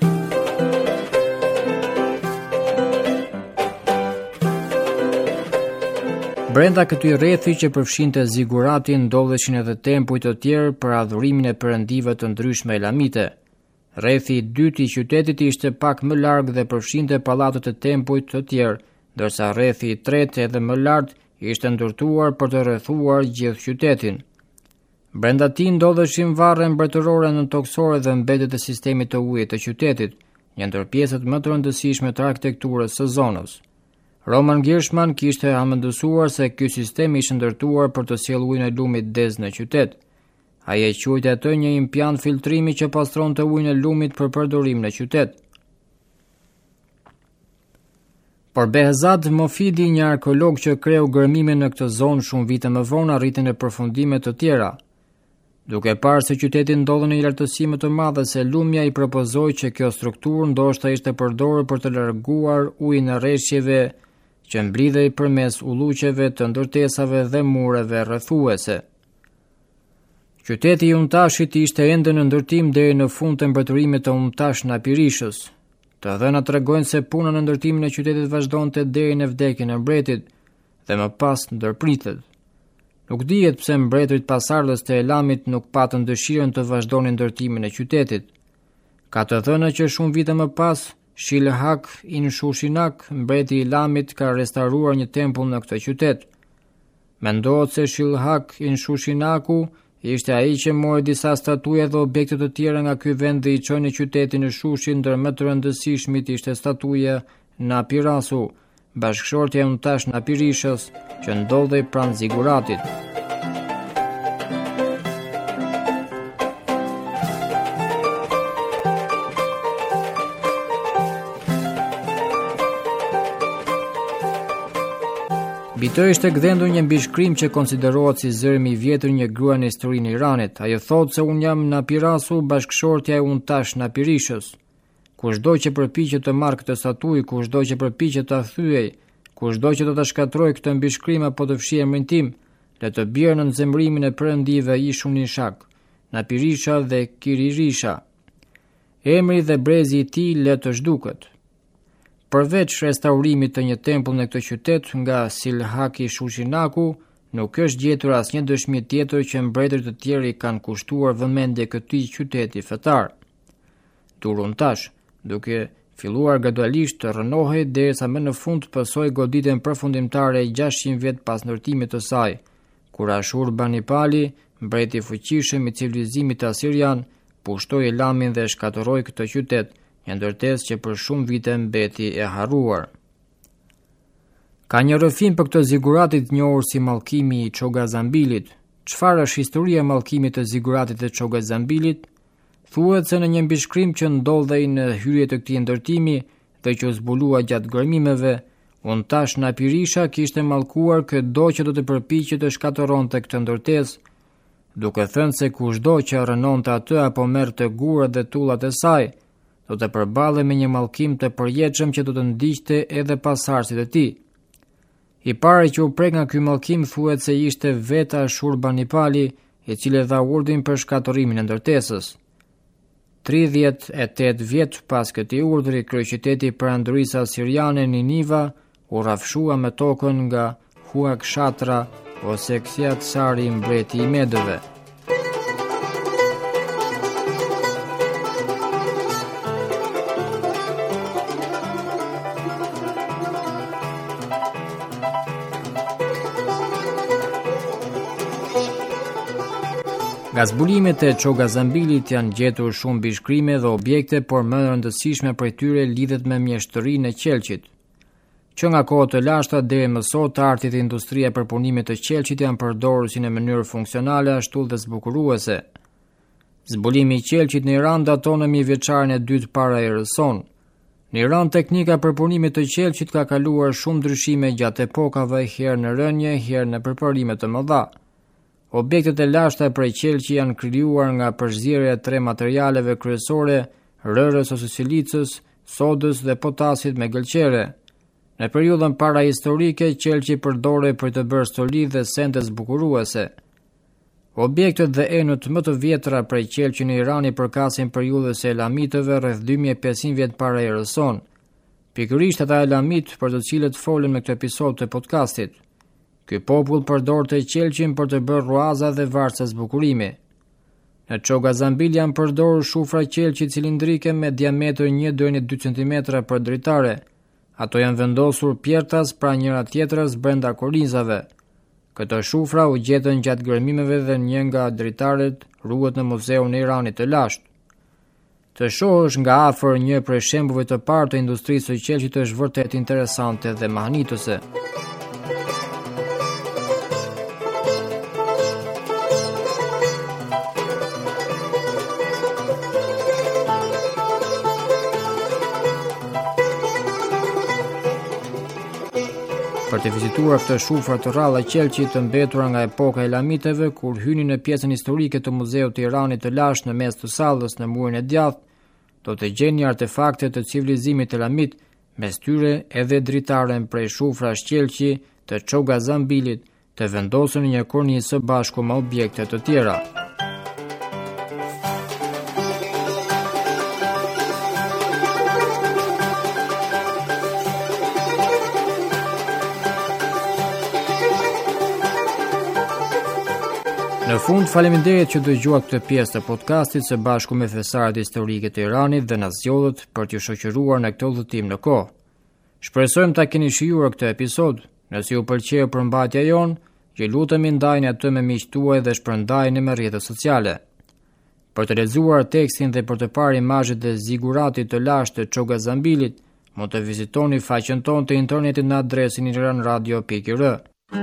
Brenda këtij rrethi që përfshinte ziguratin ndodheshin edhe tempujt të tjerë për adhurimin e perëndive të ndryshme elamite. Rrethi i dytë i qytetit ishte pak më larg dhe përfshinte pallatet e tempujt të tjerë, ndërsa rrethi i tretë edhe më lart ishte ndërtuar për të rrethuar gjithë qytetin. Brenda tij ndodheshin varre mbretërore nëntoksore dhe mbetet e sistemit të ujit të qytetit, një ndër pjesët më të rëndësishme të arkitekturës së zonës. Roman Giershman kishte hamendësuar se ky sistem ishte ndërtuar për të sjellë ujin e lumit dez në qytet. Ai e quajti atë një impiant filtrimi që pastronte ujin e lumit për përdorim në qytet. Por Behzad Mofidi, një arkeolog që kreu gërmime në këtë zonë shumë vite më vonë, arriti në përfundime të tjera. Duke parë se qyteti ndodhej në një lartësi më të madhe se lumja, i propozoi që kjo strukturë ndoshta ishte përdorur për të larguar ujin e rreshqeve që mblidhej përmes ulluqeve të ndërtesave dhe mureve rrethuese. Qyteti i Untashit ishte ende në ndërtim deri në fund të mbretërimit të Untash Napirishës. Të dhënat tregojnë se puna në ndërtimin e qytetit vazhdonte deri në vdekjen e mbretit dhe më pas ndërpritet. Nuk dihet pse mbretërit pasardhës të Elamit nuk patën dëshirën të vazhdonin ndërtimin e qytetit. Ka të dhëna që shumë vite më pas, Shilhak in Shushinak, mbreti i Elamit, ka restauruar një tempull në këtë qytet. Mendohet se Shilhak in Shushinaku ishte ai që mori disa statuje dhe objekte të tjera nga ky vend dhe i çoi në qytetin e Shushin, ndër më të rëndësishmit ishte statuja Napirasu, bashkëshortja e Untash Napirishës, që ndodhej pranë ziguratit. Bito ishte gdhendur një mbishkrim që konsiderohet si zërmi i vjetër një grua në historinë e Iranit. Ajo thotë se un jam Napirasu, bashkëshortja e Untash Napirishës. Kushdo që përpiqet të marrë këtë statujë, kushdo që përpiqet ta thyej, kushdo që do ta shkatrojë këtë mbishkrim apo të fshijë emrin tim, le të bjerë në zemrimin e perëndive Ishuninshak, Napirisha dhe Kiririsha. Emri dhe brezi i tij le të zhduket. Përveç restaurimit të një tempull në këtë qytet nga Silhaki Shushinaku, nuk është gjetur asnjë dëshmi tjetër që mbretërit të tjerë i kanë kushtuar vëmendje këtij qyteti fetar. Turuntash, duke filluar gradualisht të rënohej derisa më në fund pësoi goditjen përfundimtare gjashtëqind vjet pas ndërtimit të saj, kur Ashurbanipali, mbreti i fuqishëm i civilizimit asirian, pushtoi Elamin dhe shkatërroi këtë qytet, një ndërtesë që për shumë vite mbeti e harruar. Ka një rrëfim për këtë ziguratit njohur si mallkimi i Çogazambilit. Çfarë është historia e mallkimit të ziguratit të Çogazambilit? Thuhet se në një mbishkrim që ndodhej në hyrje të këtij ndërtimi dhe që u zbulua gjatë gërmimeve, Untash Napirisha kishte mallkuar çdo që do të përpiqej të shkatërronte këtë ndërtesë, duke thënë se kushdo që rënonte atë apo merrte gurat dhe tullat e saj, do të përballej me një mallkim të përjetshëm që do të ndiqte edhe pasardhësit e tij. I pari që u prek nga ky mallkim thuhet se ishte vetë Ashurbanipali, i cili dha urdhrin për shkatërimin e ndërtesës. tridhjetë e tetë vjet pas këtij urdhri, kryeqyteti i perandorisë asiriane Niniva u rrafshua me tokën nga Huakshatra ose Ksiaksari, mbreti i Medëve. Nga zbulimet e Çogazambilit janë gjetur shumë mbishkrime dhe objekte, por më e rëndësishme prej tyre lidhet me mjeshtërinë e qelqit. Që nga kohë të lashta deri më sot, arti dhe industria e përpunimit të qelqit janë përdorur si në mënyrë funksionale ashtu dhe zbukuruese. Zbulimi i qelqit në Iran daton në mijëvjeçarin e dytë para erës sonë. Në Iran teknika e përpunimit të qelqit ka kaluar shumë ndryshime gjatë epokave, herë në rënje, herë në përpërime të mëdha. Objektet e lashta prej qelqi janë krijuar nga përzierja e tre materialeve kryesore, rërës ose silicës, sodës dhe potasit me gëlqere. Në periudhën parahistorike, qelqi përdorej për të bërë stoli dhe sende zbukuruese. Objektet dhe enët më të vjetra prej qelqi në Iran i përkasin periudhës së Elamitëve rreth dy mijë e pesëqind vjet para erës sonë. Pikërisht ata Elamit për të cilët folën me këtë episod të podcastit. Ky popull përdorte qelqin për të bërë ruaza dhe varca zbukurimi. Në Çogazambil janë përdorur shufra qelqi cilindrike me diametër një deri në dy centimetra për dritare. Ato janë vendosur pjertas pra njëra tjetrës brenda kornizave. Këto shufra u gjetën gjatë gërmimeve dhe një nga dritaret ruhet në Muzeun e Iranit të lashtë. Të shohësh nga afër një prej shembujve të parë të industrisë së qelçit është vërtet interesante dhe mahnitëse. Për të vizituar këtë shufra të rralla qelçi të mbetura nga epoka e Elamitëve, kur hyni në pjesën historike të Muzeut të Iranit të lashtë në mes të sallës në murin e djathtë, do të gjeni artefakte të civilizimit elamit, mes tyre edhe dritaren prej shufrash qelçi të Çoga Zambilit, të vendosur në një kornizë së bashku me objekte të tjera. Në fund, faleminderit që dëgjuat këtë pjesë të podcastit së bashku me thesaret historike të Iranit dhe na zgjodhët për t'ju shoqëruar në këtë udhëtim në kohë. Shpresojmë ta keni shijuar këtë episod. Nëse ju pëlqeu përmbajtja jon, ju lutemi ndajini atë me miqtë tuaj dhe shpërndajini në rrjetet sociale. Për të lexuar tekstin dhe për të parë imazhet dhe ziguratit të lashtë të Çoga Zambilit, mund të vizitoni faqen tonë të internetit në adresin iranradio pikë r.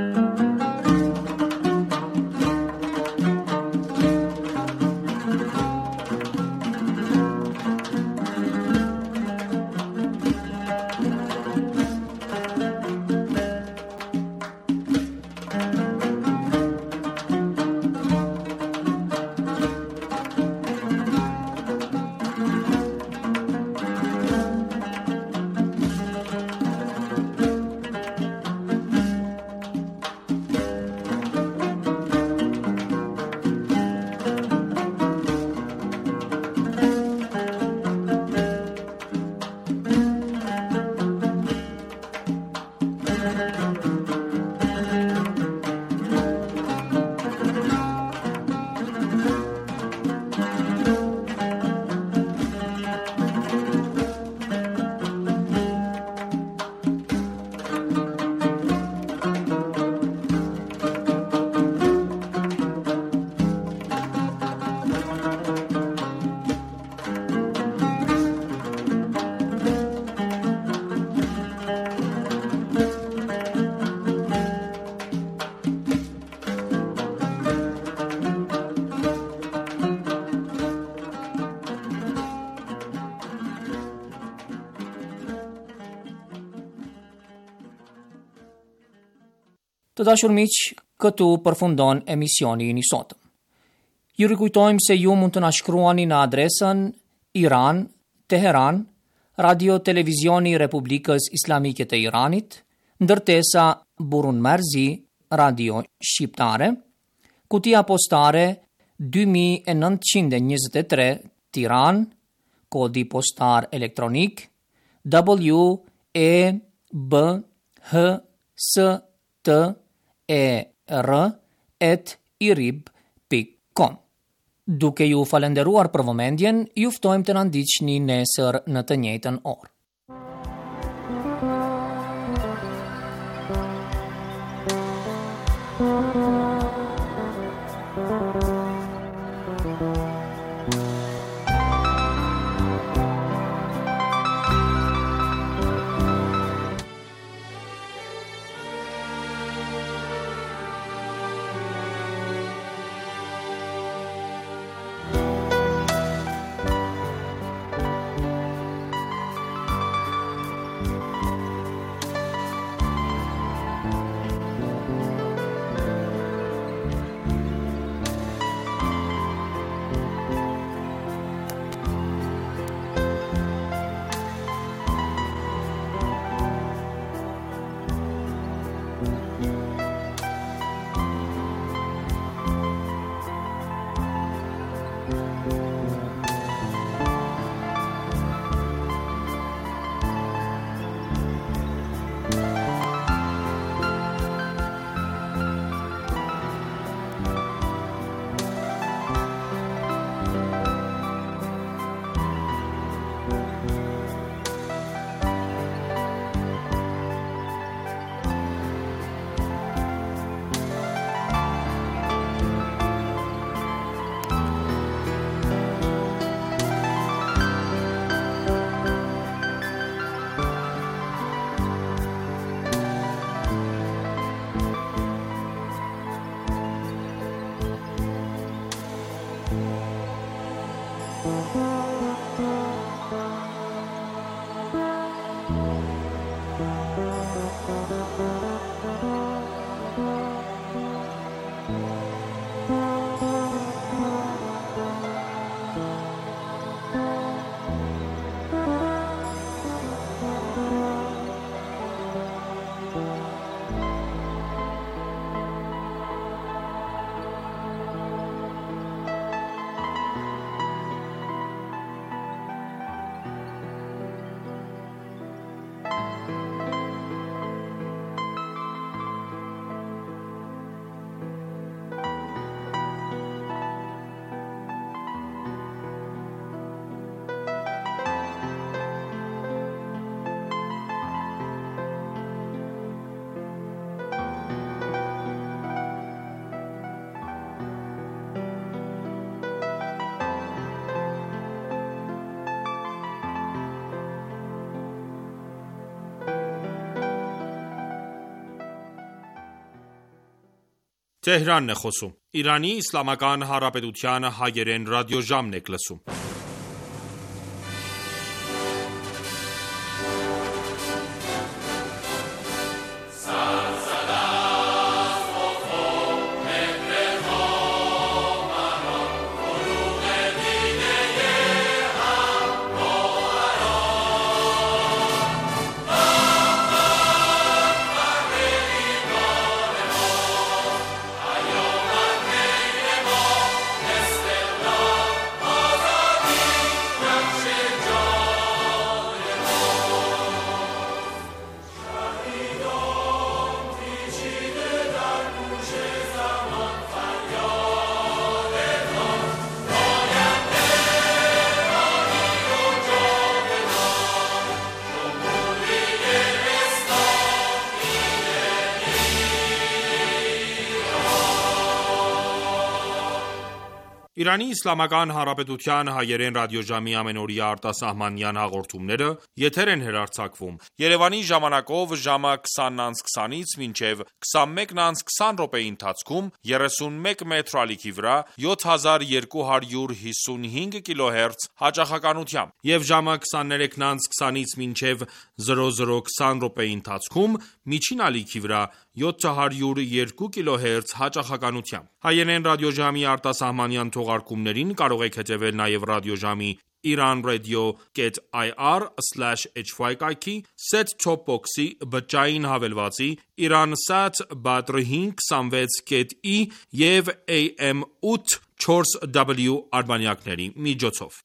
Të dashur miq, këtu përfundon emisioni i sotëm. Ju rikujtojmë se ju mund të na shkruani në adresën Iran, Teheran, Radio Televizioni Republikës Islamike të Iranit, ndërtesa Burun Merzi, Radio Shqiptare, kutia postare dy mijë e nëntëqind e njëzet e tre, Tiranë, kodi postar elektronik W E B H S T E R at irib dot com. Duke ju falenderuar për vëmendjen, ju ftojmë të na ndiqni nesër në të njëjtën orë. Տեհրանն է խոսում։ Իրանի Իսլամական Հանրապետության հայերեն ռադիոժամն եք լսում։ Իրանի Իսլամական Հանրապետության հայերեն ռադիոժամի ամենօրյա արտասահմանյան հաղորդումները եթեր են հեռարձակվում Երևանի ժամանակով ժամը քսանն անց քսանից մինչև քսանմեկն անց քսան րոպեի ընթացքում երեսունմեկ մետր ալիքի վրա յոթ հազար երկու հարյուր հիսունհինգ կիլոհերց հաճախականությամբ եւ ժամը քսաներեքն անց քսանից մինչև զրո զրո քսան րոպեի ընթացքում միջին ալիքի վրա յոթ հարյուր երկու կիլոհերց հաճախականությամբ։ Հայերեն ռադիոժամի արտասահմանյան թողարկումներին կարող եք հետևել նաև ռադիոժամի iranradio dot i r slash h y կայքի, set-top box-ի, բջջային հավելվածի, Iransat Badr հինգ հիսունվեց dot i և A M ութ չորս W արբանյակների միջոցով։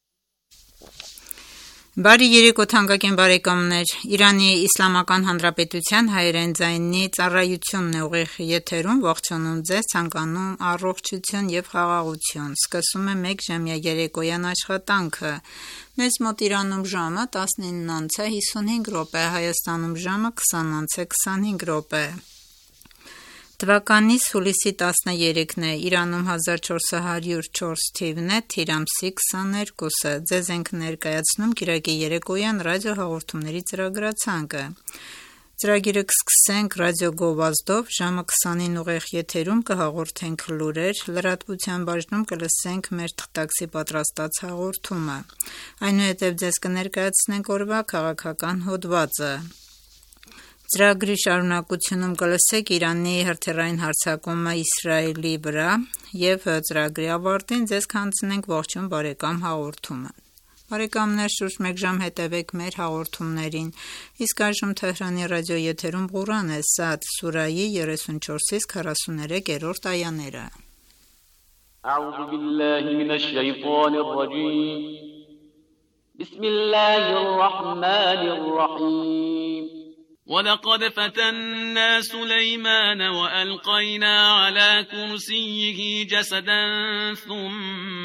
Բարի երեկո թանկագին բարեկամներ, Իրանի Իսլամական Հանրապետության հայերեն ձայնի ծառայությունն է ուղիղ եթերում, ողջունում ձեզ, ցանկանում առողջություն եւ խաղաղություն։ Սկսում է մեկ ժամյա երեկոյան աշխատանքը։ Մեզ մոտ Իրանում ժամը տասնինն անց է հիսունհինգ րոպե, Հայաստանում ժամը քսան անց է քսանհինգ րոպե։ Թվականի հուլիսի տասներեքն է, Իրանում հազար չորս հարյուր չորս թիվն է, թիր ամսի քսաներկուսը։ Ձեզ ենք ներկայացնում կիրակի երեկոյան ռադիո հաղորդումների ծրագրացանկը։ Ծրագիրը կսկսենք ռադիո գովազդով, ժամը քսանին ուղիղ եթերում կհաղորդենք լուրեր, լրատվության բաժնում կլսենք մեր թղթակցի պատրաստած հաղորդումը։ Այնուհետև ձեզ կներկայացնենք օրվա քաղաքական հոդվածը։ Ծրագրի շարունակությունում կլսեք Իրանի հրթիռային հարձակումը Իսրայելի վրա եւ ծրագրի ավարտին ձեզ կանցնենք ողջույն բարեկամ հաղորդումը։ Բարեկամներ, շուրջ մեկ ժամ հետևեք մեր հաղորդումներին։ Իսկ այժմ Թեհրանի ռադիո եթերում Ղուրան է Սադ սուրայի երեսունչորսից քառասուներեքերորդ այաները։ أعوذ بالله من الشيطان الرجيم بسم الله الرحمن الرحيم ولقد فتنا سليمان وألقينا على كرسيه جسدا ثم